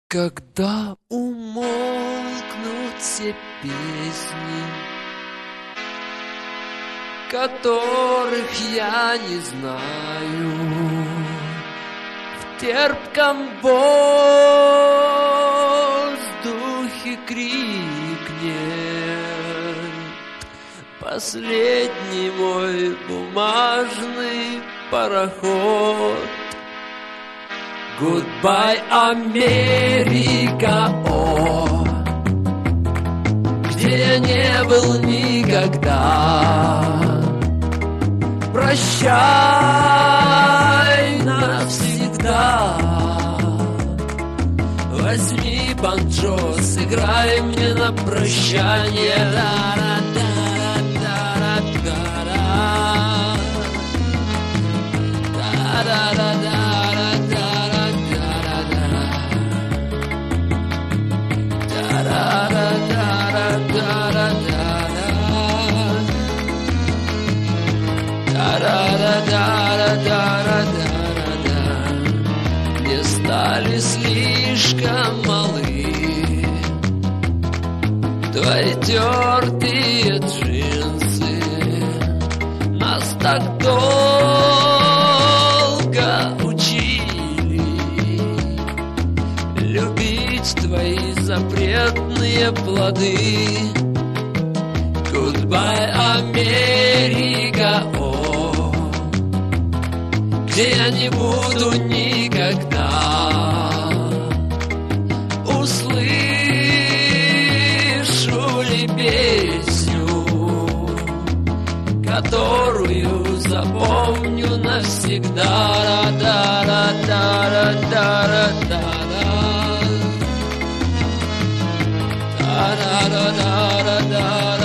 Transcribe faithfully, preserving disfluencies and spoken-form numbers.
Когда умолкнут все песни, которых я не знаю, в терпком воздухе крикнет последний мой бумажный пароход. Goodbye, Америка, о, где я не был никогда. Прощай навсегда. Возьми банджо, сыграй мне на прощание. Мне стали слишком малы твои тертые джинсы. Нас так долго учили любить твои запретные плоды. Goodbye, Америка, о, где я не буду никогда. Услышу ли песню, которую запомню навсегда. Да-да-да-да-да-да-да-да-да-да-да.